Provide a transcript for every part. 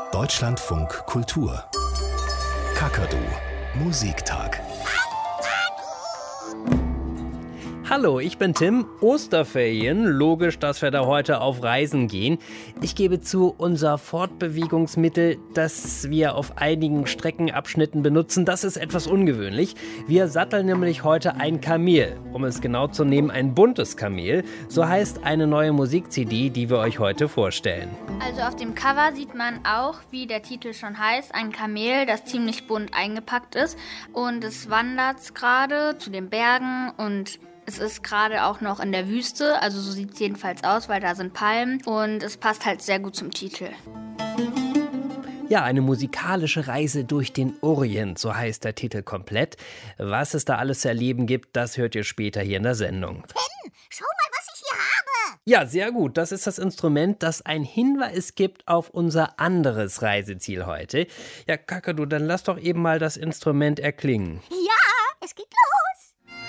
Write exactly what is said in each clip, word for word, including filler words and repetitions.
Deutschlandfunk Kultur. Kakadu Musiktag. Hallo, ich bin Tim. Osterferien. Logisch, dass wir da heute auf Reisen gehen. Ich gebe zu, unser Fortbewegungsmittel, das wir auf einigen Streckenabschnitten benutzen, das ist etwas ungewöhnlich. Wir satteln nämlich heute ein Kamel. Um es genau zu nehmen, ein buntes Kamel. So heißt eine neue Musik-C D, die wir euch heute vorstellen. Also auf dem Cover sieht man auch, wie der Titel schon heißt, ein Kamel, das ziemlich bunt eingepackt ist. Und es wandert gerade zu den Bergen und es ist gerade auch noch in der Wüste, also so sieht es jedenfalls aus, weil da sind Palmen und es passt halt sehr gut zum Titel. Ja, eine musikalische Reise durch den Orient, so heißt der Titel komplett. Was es da alles zu erleben gibt, das hört ihr später hier in der Sendung. Tim, schau mal, was ich hier habe. Ja, sehr gut. Das ist das Instrument, das einen Hinweis gibt auf unser anderes Reiseziel heute. Ja, Kakadu, dann lass doch eben mal das Instrument erklingen. Ja, es geht los.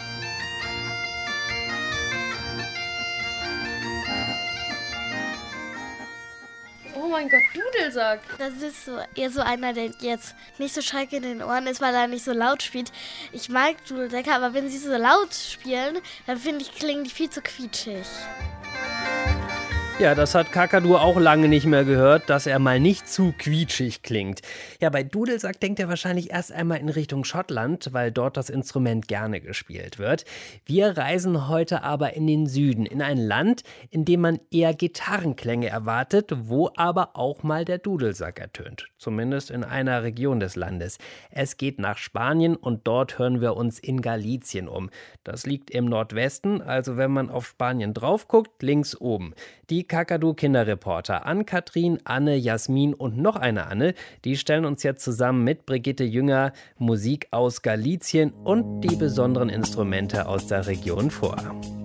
Oh mein Gott, Dudelsack. Das ist so eher so einer, der jetzt nicht so schrecklich in den Ohren ist, weil er nicht so laut spielt. Ich mag Dudelsäcke, aber wenn sie so laut spielen, dann finde ich, klingen die viel zu quietschig. Ja, das hat Kakadu auch lange nicht mehr gehört, dass er mal nicht zu quietschig klingt. Ja, bei Dudelsack denkt er wahrscheinlich erst einmal in Richtung Schottland, weil dort das Instrument gerne gespielt wird. Wir reisen heute aber in den Süden, in ein Land, in dem man eher Gitarrenklänge erwartet, wo aber auch mal der Dudelsack ertönt. Zumindest in einer Region des Landes. Es geht nach Spanien und dort hören wir uns in Galicien um. Das liegt im Nordwesten, also wenn man auf Spanien drauf guckt, links oben. Die Kakadu-Kinderreporter Ann-Kathrin, Anne, Jasmin und noch eine Anne, die stellen uns jetzt zusammen mit Brigitte Jünger Musik aus Galicien und die besonderen Instrumente aus der Region vor.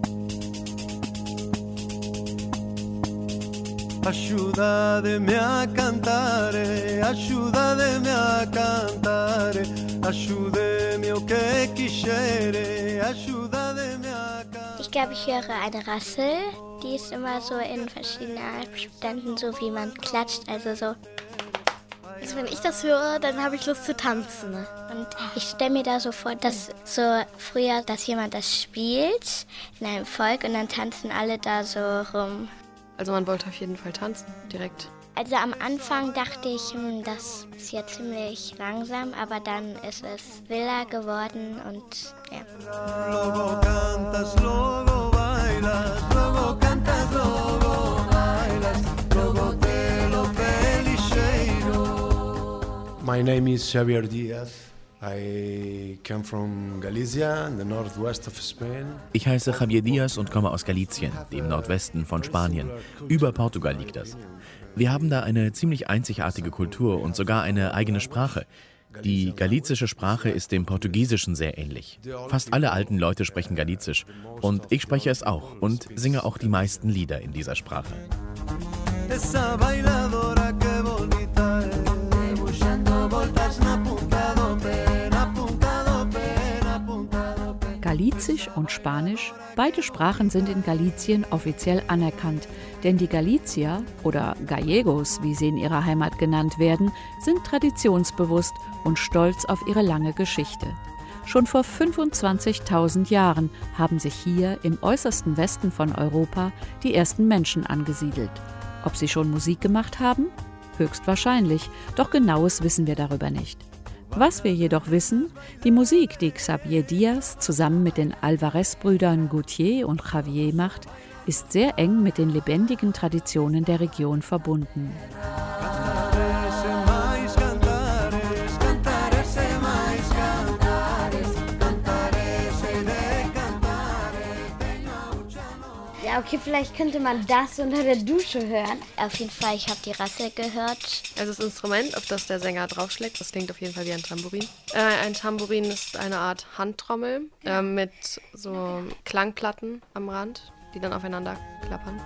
Ayúdame a cantare, ayúdame a cantare, ayúdame o que quisere, ayúdame a cantare. Ich glaube, ich höre eine Rassel, die ist immer so in verschiedenen Abständen, so wie man klatscht, also so. Also wenn ich das höre, dann habe ich Lust zu tanzen. Und ich stelle mir da so vor, dass so früher, dass jemand das spielt in einem Volk und dann tanzen alle da so rum. Also man wollte auf jeden Fall tanzen, direkt. Also am Anfang dachte ich, hm, das ist ja ziemlich langsam, aber dann ist es wilder geworden und ja. My name is Xavier Diaz. I come from Galicia, in the northwest of Spain. Ich heiße Javier Diaz und komme aus Galicien, dem Nordwesten von Spanien. Über Portugal liegt das. Wir haben da eine ziemlich einzigartige Kultur und sogar eine eigene Sprache. Die galizische Sprache ist dem Portugiesischen sehr ähnlich. Fast alle alten Leute sprechen Galizisch. Und ich spreche es auch und singe auch die meisten Lieder in dieser Sprache. Galizisch und Spanisch, beide Sprachen sind in Galicien offiziell anerkannt, denn die Galicier oder Gallegos, wie sie in ihrer Heimat genannt werden, sind traditionsbewusst und stolz auf ihre lange Geschichte. Schon vor fünfundzwanzigtausend Jahren haben sich hier im äußersten Westen von Europa die ersten Menschen angesiedelt. Ob sie schon Musik gemacht haben? Höchstwahrscheinlich, doch Genaues wissen wir darüber nicht. Was wir jedoch wissen, die Musik, die Xavier Diaz zusammen mit den Alvarez-Brüdern Gautier und Javier macht, ist sehr eng mit den lebendigen Traditionen der Region verbunden. Ja, okay, vielleicht könnte man das unter der Dusche hören. Auf jeden Fall, ich habe die Rassel gehört. Also das Instrument, auf das der Sänger draufschlägt, das klingt auf jeden Fall wie ein Tambourin. Äh, ein Tambourin ist eine Art Handtrommel äh, mit so Klangplatten am Rand, die dann aufeinander klappern.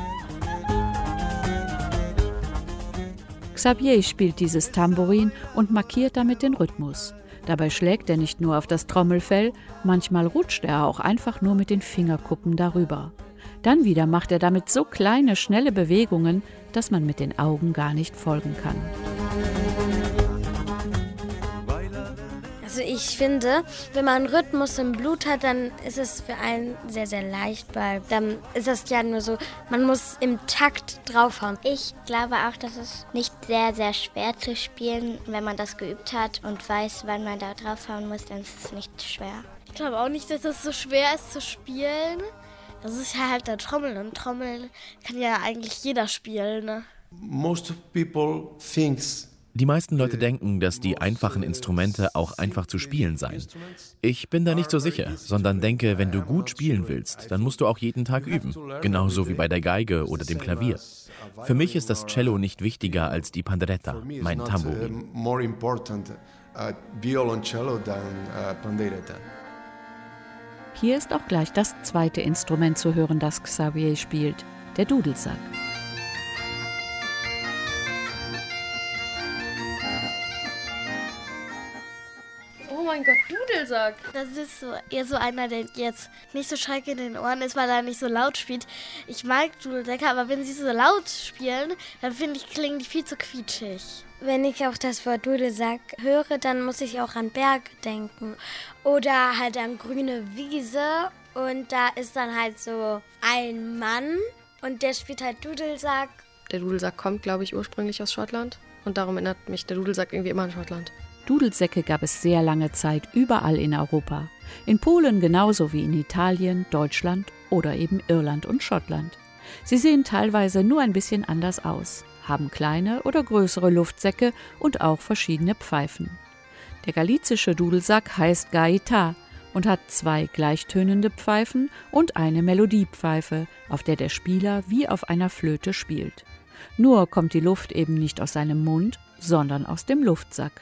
Xavier spielt dieses Tambourin und markiert damit den Rhythmus. Dabei schlägt er nicht nur auf das Trommelfell, manchmal rutscht er auch einfach nur mit den Fingerkuppen darüber. Dann wieder macht er damit so kleine, schnelle Bewegungen, dass man mit den Augen gar nicht folgen kann. Also ich finde, wenn man Rhythmus im Blut hat, dann ist es für einen sehr, sehr leicht, weil dann ist es ja nur so, man muss im Takt draufhauen. Ich glaube auch, dass es nicht sehr, sehr schwer zu spielen, wenn man das geübt hat und weiß, wann man da draufhauen muss, dann ist es nicht schwer. Ich glaube auch nicht, dass es so schwer ist zu spielen. Das ist ja halt der Trommel und Trommel kann ja eigentlich jeder spielen. Ne? Most people thinks Die meisten Leute denken, dass die einfachen Instrumente auch einfach zu spielen seien. Ich bin da nicht so sicher, sondern denke, wenn du gut spielen willst, dann musst du auch jeden Tag üben. Genauso wie bei der Geige oder dem Klavier. Für mich ist das Cello nicht wichtiger als die Panderetta, mein Tambourin. more important uh, violoncello than uh, panderetta. Hier ist auch gleich das zweite Instrument zu hören, das Xavier spielt, der Dudelsack. Oh mein Gott, Dudelsack. Das ist so eher so einer, der jetzt nicht so schrecklich in den Ohren ist, weil er nicht so laut spielt. Ich mag Dudelsäcke, aber wenn sie so laut spielen, dann finde ich, klingen die viel zu quietschig. Wenn ich auch das Wort Dudelsack höre, dann muss ich auch an Berg denken. Oder halt an grüne Wiese. Und da ist dann halt so ein Mann und der spielt halt Dudelsack. Der Dudelsack kommt, glaube ich, ursprünglich aus Schottland. Und darum erinnert mich der Dudelsack irgendwie immer an Schottland. Dudelsäcke gab es sehr lange Zeit überall in Europa. In Polen genauso wie in Italien, Deutschland oder eben Irland und Schottland. Sie sehen teilweise nur ein bisschen anders aus, haben kleine oder größere Luftsäcke und auch verschiedene Pfeifen. Der galizische Dudelsack heißt gaita und hat zwei gleichtönende Pfeifen und eine Melodiepfeife, auf der der Spieler wie auf einer Flöte spielt. Nur kommt die Luft eben nicht aus seinem Mund, sondern aus dem Luftsack.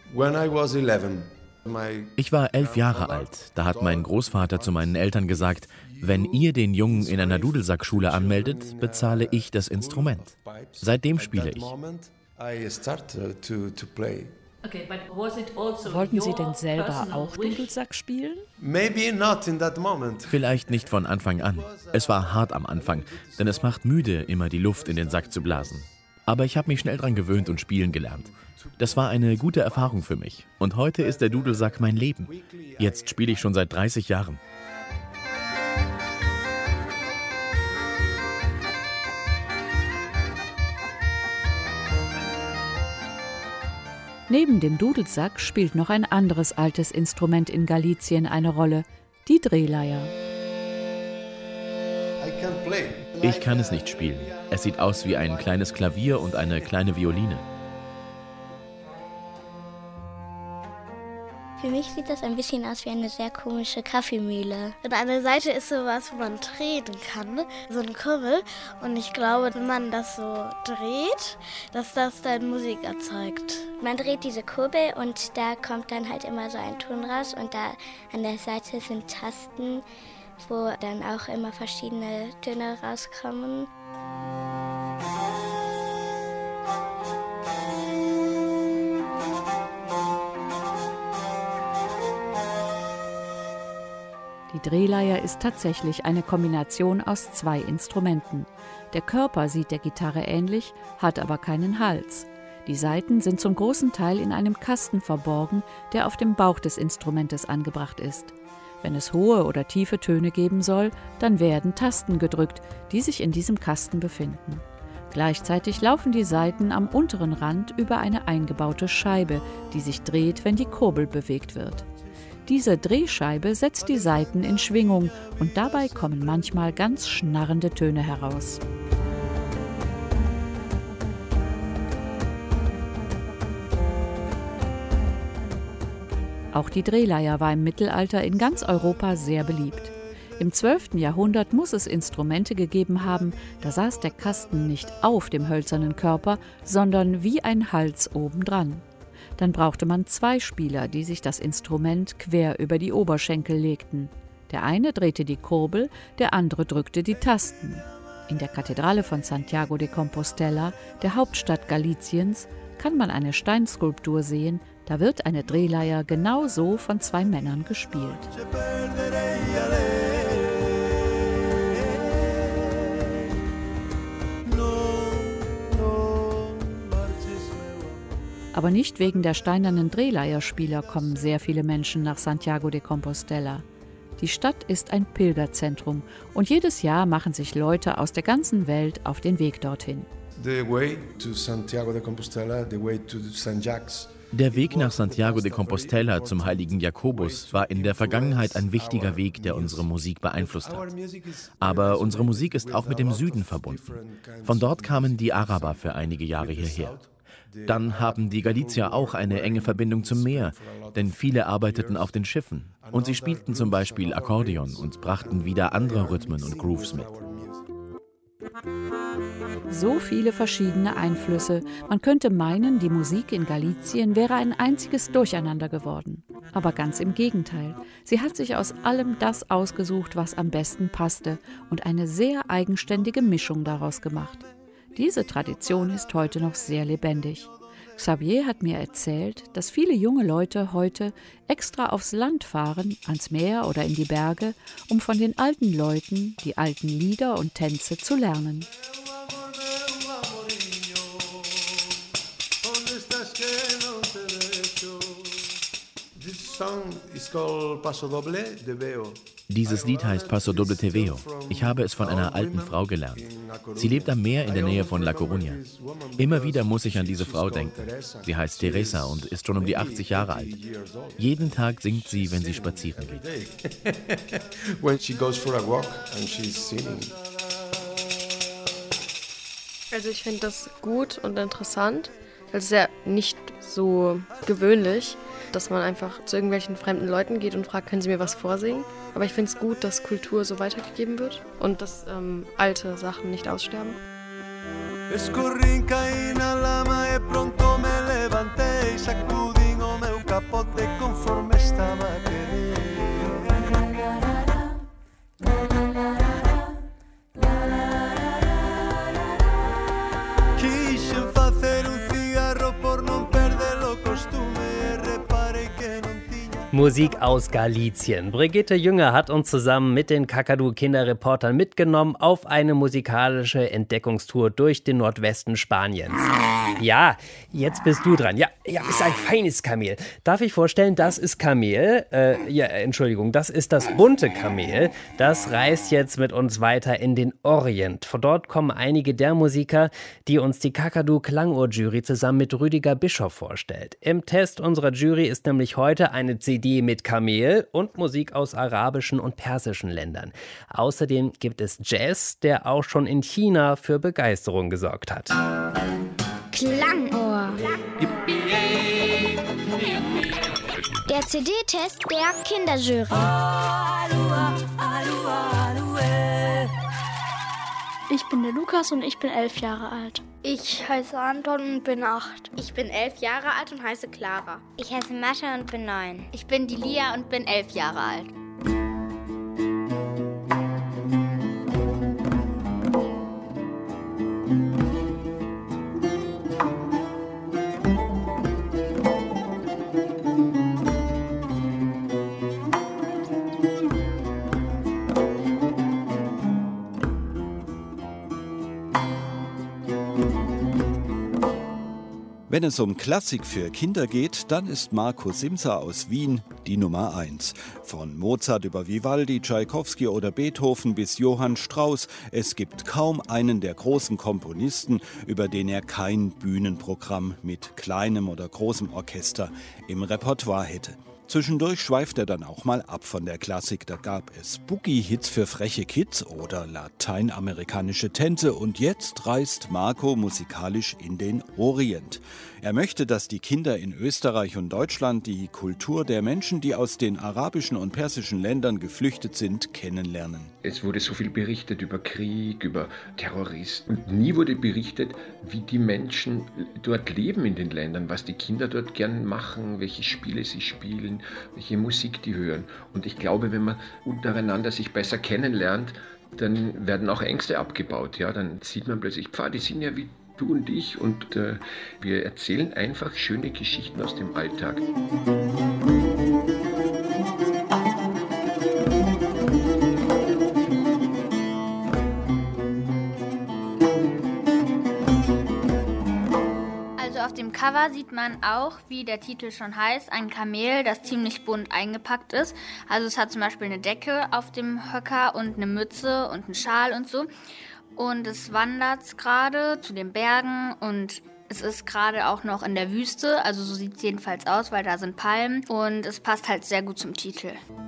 Ich war elf Jahre alt. Da hat mein Großvater zu meinen Eltern gesagt, wenn ihr den Jungen in einer Dudelsackschule anmeldet, bezahle ich das Instrument. Seitdem spiele ich. Wollten Sie denn selber auch Dudelsack spielen? Vielleicht nicht von Anfang an. Es war hart am Anfang, denn es macht müde, immer die Luft in den Sack zu blasen. Aber ich habe mich schnell dran gewöhnt und spielen gelernt. Das war eine gute Erfahrung für mich. Und heute ist der Dudelsack mein Leben. Jetzt spiele ich schon seit dreißig Jahren. Neben dem Dudelsack spielt noch ein anderes altes Instrument in Galizien eine Rolle, die Drehleier. Ich kann es nicht spielen. Es sieht aus wie ein kleines Klavier und eine kleine Violine. Für mich sieht das ein bisschen aus wie eine sehr komische Kaffeemühle. Und an der Seite ist sowas, wo man drehen kann, so ein Kurbel. Und ich glaube, wenn man das so dreht, dass das dann Musik erzeugt. Man dreht diese Kurbel und da kommt dann halt immer so ein Ton raus. Und da an der Seite sind Tasten, wo dann auch immer verschiedene Töne rauskommen. Die Drehleier ist tatsächlich eine Kombination aus zwei Instrumenten. Der Körper sieht der Gitarre ähnlich, hat aber keinen Hals. Die Saiten sind zum großen Teil in einem Kasten verborgen, der auf dem Bauch des Instrumentes angebracht ist. Wenn es hohe oder tiefe Töne geben soll, dann werden Tasten gedrückt, die sich in diesem Kasten befinden. Gleichzeitig laufen die Saiten am unteren Rand über eine eingebaute Scheibe, die sich dreht, wenn die Kurbel bewegt wird. Diese Drehscheibe setzt die Saiten in Schwingung und dabei kommen manchmal ganz schnarrende Töne heraus. Auch die Drehleier war im Mittelalter in ganz Europa sehr beliebt. Im zwölften Jahrhundert muss es Instrumente gegeben haben, da saß der Kasten nicht auf dem hölzernen Körper, sondern wie ein Hals obendran. Dann brauchte man zwei Spieler, die sich das Instrument quer über die Oberschenkel legten. Der eine drehte die Kurbel, der andere drückte die Tasten. In der Kathedrale von Santiago de Compostela, der Hauptstadt Galiciens, kann man eine Steinskulptur sehen, da wird eine Drehleier genau so von zwei Männern gespielt. Aber nicht wegen der steinernen Drehleierspieler kommen sehr viele Menschen nach Santiago de Compostela. Die Stadt ist ein Pilgerzentrum und jedes Jahr machen sich Leute aus der ganzen Welt auf den Weg dorthin. The way to Santiago de Compostela, the way to Saint Jacques. Der Weg nach Santiago de Compostela zum heiligen Jakobus war in der Vergangenheit ein wichtiger Weg, der unsere Musik beeinflusst hat. Aber unsere Musik ist auch mit dem Süden verbunden. Von dort kamen die Araber für einige Jahre hierher. Dann haben die Galizier auch eine enge Verbindung zum Meer, denn viele arbeiteten auf den Schiffen. Und sie spielten zum Beispiel Akkordeon und brachten wieder andere Rhythmen und Grooves mit. So viele verschiedene Einflüsse. Man könnte meinen, die Musik in Galizien wäre ein einziges Durcheinander geworden. Aber ganz im Gegenteil. Sie hat sich aus allem das ausgesucht, was am besten passte und eine sehr eigenständige Mischung daraus gemacht. Diese Tradition ist heute noch sehr lebendig. Xavier hat mir erzählt, dass viele junge Leute heute extra aufs Land fahren, ans Meer oder in die Berge, um von den alten Leuten die alten Lieder und Tänze zu lernen. Dieses Lied heißt Paso Doble Te Veo. Ich habe es von einer alten Frau gelernt. Sie lebt am Meer in der Nähe von La Coruña. Immer wieder muss ich an diese Frau denken. Sie heißt Teresa und ist schon um die achtzig Jahre alt. Jeden Tag singt sie, wenn sie spazieren geht. Also ich finde das gut und interessant. Es ist ja nicht so gewöhnlich, dass man einfach zu irgendwelchen fremden Leuten geht und fragt, können sie mir was vorsingen? Aber ich finde es gut, dass Kultur so weitergegeben wird und dass ähm, alte Sachen nicht aussterben. Musik aus Galizien. Brigitte Jünger hat uns zusammen mit den Kakadu-Kinderreportern mitgenommen auf eine musikalische Entdeckungstour durch den Nordwesten Spaniens. Ja, jetzt bist du dran. Ja, ja, ist ein feines Kamel. Darf ich vorstellen, das ist Kamel. Äh, ja, Entschuldigung, das ist das bunte Kamel. Das reist jetzt mit uns weiter in den Orient. Von dort kommen einige der Musiker, die uns die Kakadu-Klanguhr-Jury zusammen mit Rüdiger Bischof vorstellt. Im Test unserer Jury ist nämlich heute eine C D mit Kamel und Musik aus arabischen und persischen Ländern. Außerdem gibt es Jazz, der auch schon in China für Begeisterung gesorgt hat. Klangohr. Der C D-Test der Kinderjury. Ich bin der Lukas und ich bin elf Jahre alt. Ich heiße Anton und bin acht. Ich bin elf Jahre alt und heiße Clara. Ich heiße Mascha und bin neun. Ich bin die Lia und bin elf Jahre alt. Wenn es um Klassik für Kinder geht, dann ist Marco Simser aus Wien die Nummer eins. Von Mozart über Vivaldi, Tschaikowski oder Beethoven bis Johann Strauss. Es gibt kaum einen der großen Komponisten, über den er kein Bühnenprogramm mit kleinem oder großem Orchester im Repertoire hätte. Zwischendurch schweift er dann auch mal ab von der Klassik. Da gab es Boogie-Hits für freche Kids oder lateinamerikanische Tänze. Und jetzt reist Marco musikalisch in den Orient. Er möchte, dass die Kinder in Österreich und Deutschland die Kultur der Menschen, die aus den arabischen und persischen Ländern geflüchtet sind, kennenlernen. Es wurde so viel berichtet über Krieg, über Terroristen. Und nie wurde berichtet, wie die Menschen dort leben in den Ländern, was die Kinder dort gern machen, welche Spiele sie spielen, welche Musik die hören. Und ich glaube, wenn man untereinander sich besser kennenlernt, dann werden auch Ängste abgebaut. Ja, dann sieht man plötzlich, pfah, die sind ja wie du und ich. Und äh, wir erzählen einfach schöne Geschichten aus dem Alltag. Cover sieht man auch, wie der Titel schon heißt, ein Kamel, das ziemlich bunt eingepackt ist. Also es hat zum Beispiel eine Decke auf dem Höcker und eine Mütze und einen Schal und so. Und es wandert gerade zu den Bergen und es ist gerade auch noch in der Wüste. Also so sieht es jedenfalls aus, weil da sind Palmen. Und es passt halt sehr gut zum Titel.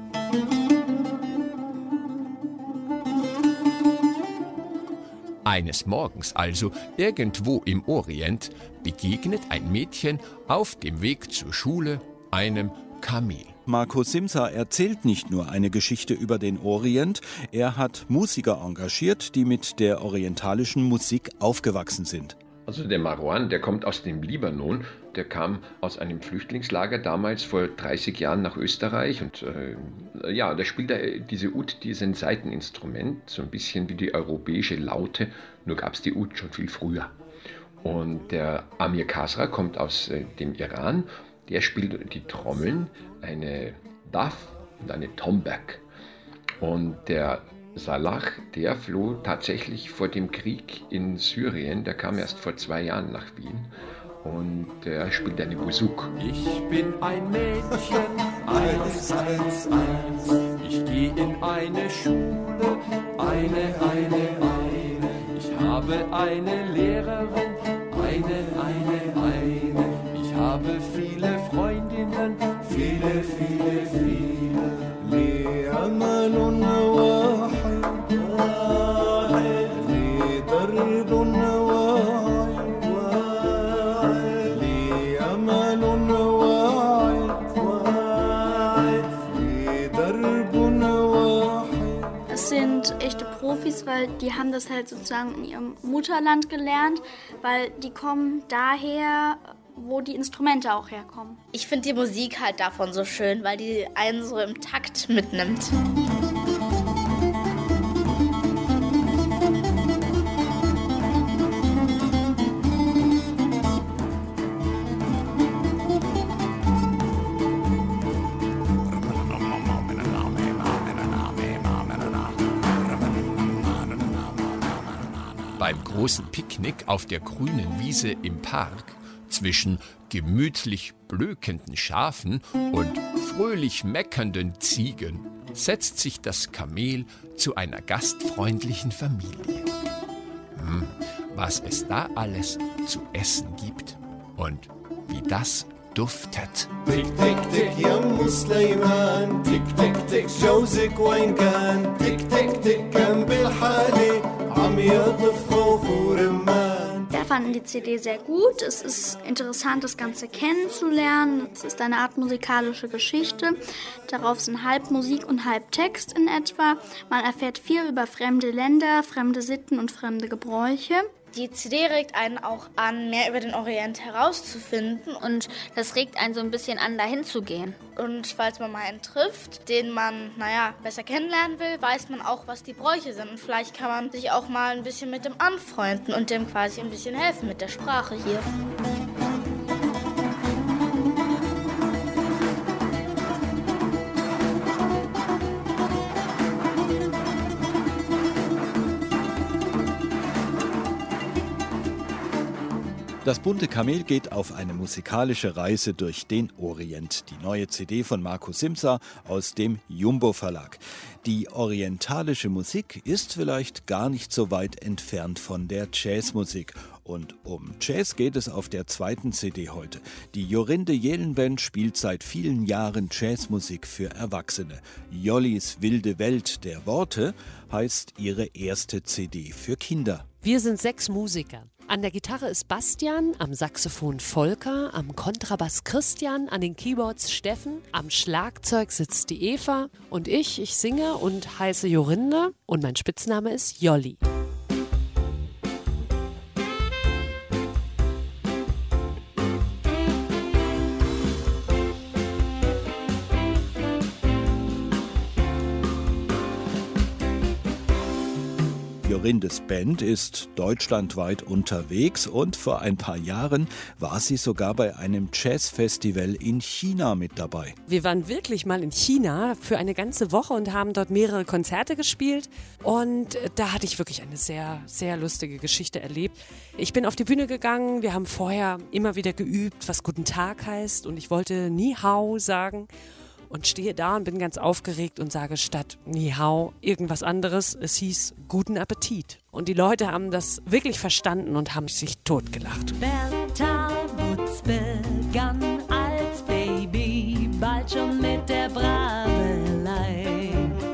Eines Morgens also, irgendwo im Orient, begegnet ein Mädchen auf dem Weg zur Schule einem Kamel. Marco Simsa erzählt nicht nur eine Geschichte über den Orient, er hat Musiker engagiert, die mit der orientalischen Musik aufgewachsen sind. Also der Marwan, der kommt aus dem Libanon, der kam aus einem Flüchtlingslager damals vor dreißig Jahren nach Österreich und äh, ja, da spielt er diese Ud, die ist ein Saiteninstrument, so ein bisschen wie die europäische Laute, nur gab es die Ud schon viel früher. Und der Amir Khasra kommt aus äh, dem Iran, der spielt die Trommeln, eine Daf und eine Tombak. Und der Salah, der floh tatsächlich vor dem Krieg in Syrien, der kam erst vor zwei Jahren nach Wien und der spielt eine Bouzouki. Ich bin ein Mädchen, eins, eins, eins, ich gehe in eine Schule, eine, eine, eine, ich habe eine Lehrerin, eine, eine, eine, ich habe viele Freundinnen, viele, viele, viele. لي أمل واحد واحد لي درب واحد واحد لي أمل واحد واحد لي درب واحد. Es sind echte Profis, weil die haben das halt sozusagen in ihrem Mutterland gelernt, weil die kommen daher, wo die Instrumente auch herkommen. Ich finde die Musik halt davon so schön, weil die einen so im Takt mitnimmt. Beim großen Picknick auf der grünen Wiese im Park zwischen gemütlich blökenden Schafen und fröhlich meckernden Ziegen setzt sich das Kamel zu einer gastfreundlichen Familie. Hm, was es da alles zu essen gibt und wie das duftet. تك تك تك يا ام سليمان تك تك تك جوزك وين كان تك تك تك كان بالحالي عم يطف خوف ورمان. Wir fanden die C D sehr gut. Es ist interessant, das Ganze kennenzulernen. Es ist eine Art musikalische Geschichte. Darauf sind halb Musik und halb Text in etwa. Man erfährt viel über fremde Länder, fremde Sitten und fremde Gebräuche. Die C D regt einen auch an, mehr über den Orient herauszufinden. Und das regt einen so ein bisschen an, dahin zu gehen. Und falls man mal einen trifft, den man, naja, besser kennenlernen will, weiß man auch, was die Bräuche sind. Und vielleicht kann man sich auch mal ein bisschen mit dem anfreunden und dem quasi ein bisschen helfen mit der Sprache hier. Das bunte Kamel geht auf eine musikalische Reise durch den Orient. Die neue C D von Marco Simsa aus dem Jumbo Verlag. Die orientalische Musik ist vielleicht gar nicht so weit entfernt von der Jazzmusik. Und um Jazz geht es auf der zweiten C D heute. Die Jorinde Jelenband spielt seit vielen Jahren Jazzmusik für Erwachsene. Jollis wilde Welt der Worte heißt ihre erste C D für Kinder. Wir sind sechs Musiker. An der Gitarre ist Bastian, am Saxophon Volker, am Kontrabass Christian, an den Keyboards Steffen, am Schlagzeug sitzt die Eva und ich, ich singe und heiße Jorinde und mein Spitzname ist Jolli. Rindes Band ist deutschlandweit unterwegs und vor ein paar Jahren war sie sogar bei einem Jazzfestival in China mit dabei. Wir waren wirklich mal in China für eine ganze Woche und haben dort mehrere Konzerte gespielt. Und da hatte ich wirklich eine sehr, sehr lustige Geschichte erlebt. Ich bin auf die Bühne gegangen, wir haben vorher immer wieder geübt, was Guten Tag heißt. Und ich wollte Ni Hao sagen. Und stehe da und bin ganz aufgeregt und sage statt Ni Hao irgendwas anderes. Es hieß Guten Appetit. Und die Leute haben das wirklich verstanden und haben sich totgelacht. Bertha Butz begann als Baby bald schon mit der Brabelei.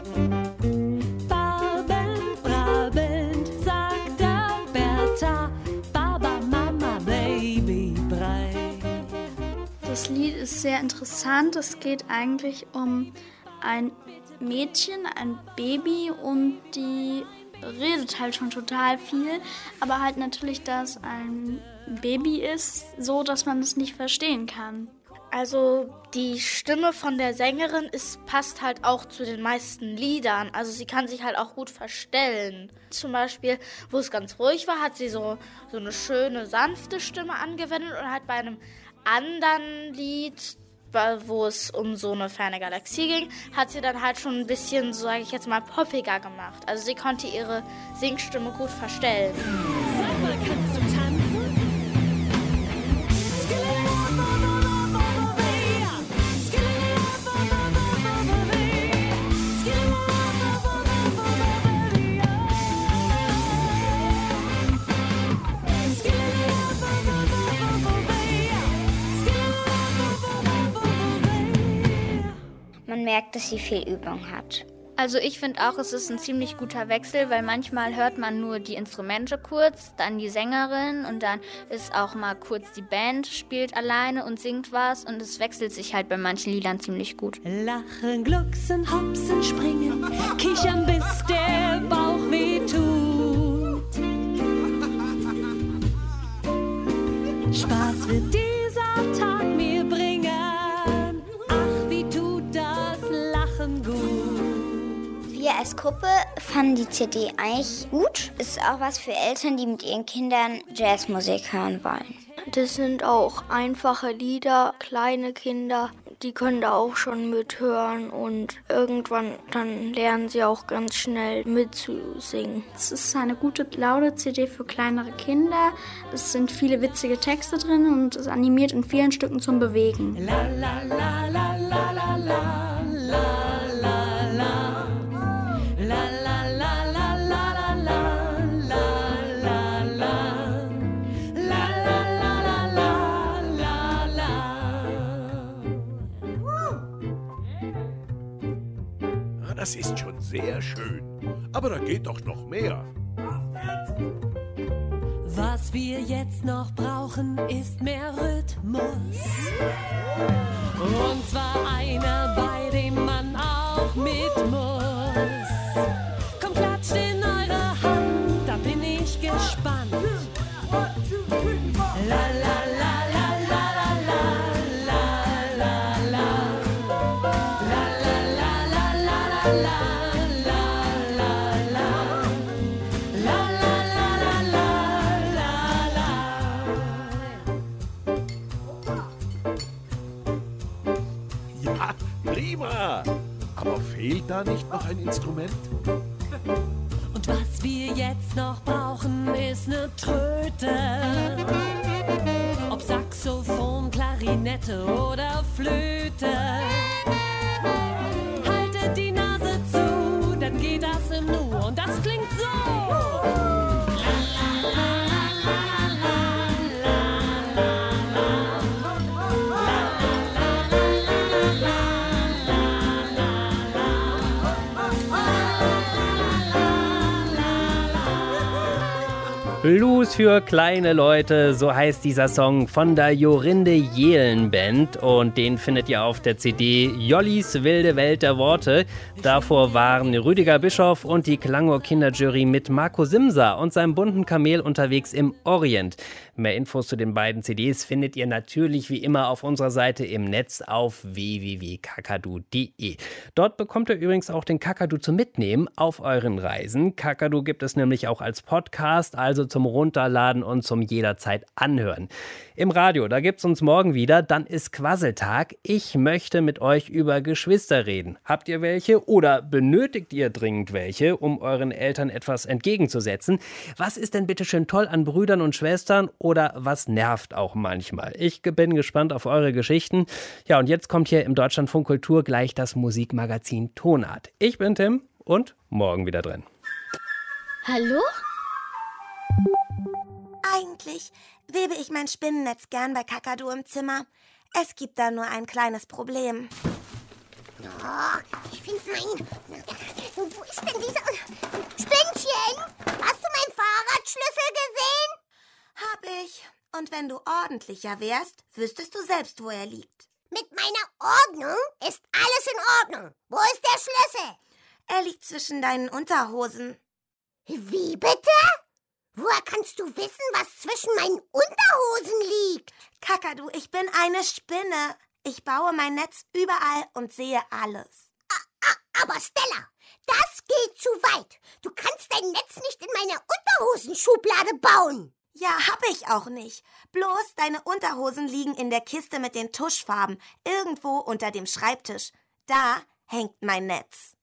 Babend, brabend, sagte Bertha, Baba, Mama, Baby, Brei. Das Lied ist sehr interessant. Es geht eigentlich um ein Mädchen, ein Baby und die redet halt schon total viel, aber halt natürlich, dass ein Baby ist, so dass man es nicht verstehen kann. Also die Stimme von der Sängerin ist, passt halt auch zu den meisten Liedern. Also sie kann sich halt auch gut verstellen. Zum Beispiel, wo es ganz ruhig war, hat sie so, so eine schöne, sanfte Stimme angewendet und hat bei einem anderen Lied, wo es um so eine ferne Galaxie ging, hat sie dann halt schon ein bisschen, so sage ich jetzt mal, poppiger gemacht. Also sie konnte ihre Singstimme gut verstellen. Sag mal, kannst du tanzen? Man merkt, dass sie viel Übung hat. Also ich finde auch, es ist ein ziemlich guter Wechsel, weil manchmal hört man nur die Instrumente kurz, dann die Sängerin und dann ist auch mal kurz die Band, spielt alleine und singt was und es wechselt sich halt bei manchen Liedern ziemlich gut. Lachen, glucksen, hopsen, springen, kichern, bis der Bauch weh tut. Spaß wird dieser Tag mir bringen. Ach, wie tut das Lachen gut. Wir als Gruppe fanden die C D eigentlich gut. Ist auch was für Eltern, die mit ihren Kindern Jazzmusik hören wollen. Das sind auch einfache Lieder, kleine Kinder, die können da auch schon mithören und irgendwann dann lernen sie auch ganz schnell mitzusingen. Es ist eine gute, laute C D für kleinere Kinder. Es sind viele witzige Texte drin und es animiert in vielen Stücken zum Bewegen. La la la la la la la la. Das ist schon sehr schön, aber da geht doch noch mehr. Was wir jetzt noch brauchen, ist mehr Rhythmus. Und zwar einer, bei dem man auch mit muss. Komm, klatscht in eure Hand, da bin ich gespannt. La la la la la la la la la la la la la la la la la la Ja, prima. Aber fehlt da nicht noch ein Instrument? Und was wir jetzt noch brauchen, ist eine Tröte. Ob Saxophon, Klarinette oder Flöte. Haltet die Nase zu, dann geht das im Nu. Und das klingt so. Blues für kleine Leute, so heißt dieser Song von der Jorinde Jelen Band und den findet ihr auf der C D Jollis wilde Welt der Worte. Davor waren Rüdiger Bischof und die Klangohr Kinderjury mit Marco Simsa und seinem bunten Kamel unterwegs im Orient. Mehr Infos zu den beiden C Ds findet ihr natürlich wie immer auf unserer Seite im Netz auf w w w punkt kakadu punkt d e. Dort bekommt ihr übrigens auch den Kakadu zum Mitnehmen auf euren Reisen. Kakadu gibt es nämlich auch als Podcast, also zum Runterladen und zum jederzeit anhören. Im Radio, da gibt's uns morgen wieder, dann ist Quasseltag. Ich möchte mit euch über Geschwister reden. Habt ihr welche oder benötigt ihr dringend welche, um euren Eltern etwas entgegenzusetzen? Was ist denn bitte schön toll an Brüdern und Schwestern oder was nervt auch manchmal? Ich bin gespannt auf eure Geschichten. Ja, und jetzt kommt hier im Deutschlandfunk Kultur gleich das Musikmagazin Tonart. Ich bin Tim und morgen wieder drin. Hallo? Eigentlich webe ich mein Spinnennetz gern bei Kakadu im Zimmer. Es gibt da nur ein kleines Problem. Oh, ich finde mein... Wo ist denn dieser... Spinnchen? Hast du meinen Fahrradschlüssel gesehen? Hab ich. Und wenn du ordentlicher wärst, wüsstest du selbst, wo er liegt. Mit meiner Ordnung ist alles in Ordnung. Wo ist der Schlüssel? Er liegt zwischen deinen Unterhosen. Wie bitte? Woher kannst du wissen, was zwischen meinen Unterhosen liegt? Kakadu, ich bin eine Spinne. Ich baue mein Netz überall und sehe alles. Aber Stella, das geht zu weit. Du kannst dein Netz nicht in meiner Unterhosenschublade bauen. Ja, hab ich auch nicht. Bloß deine Unterhosen liegen in der Kiste mit den Tuschfarben, irgendwo unter dem Schreibtisch. Da hängt mein Netz.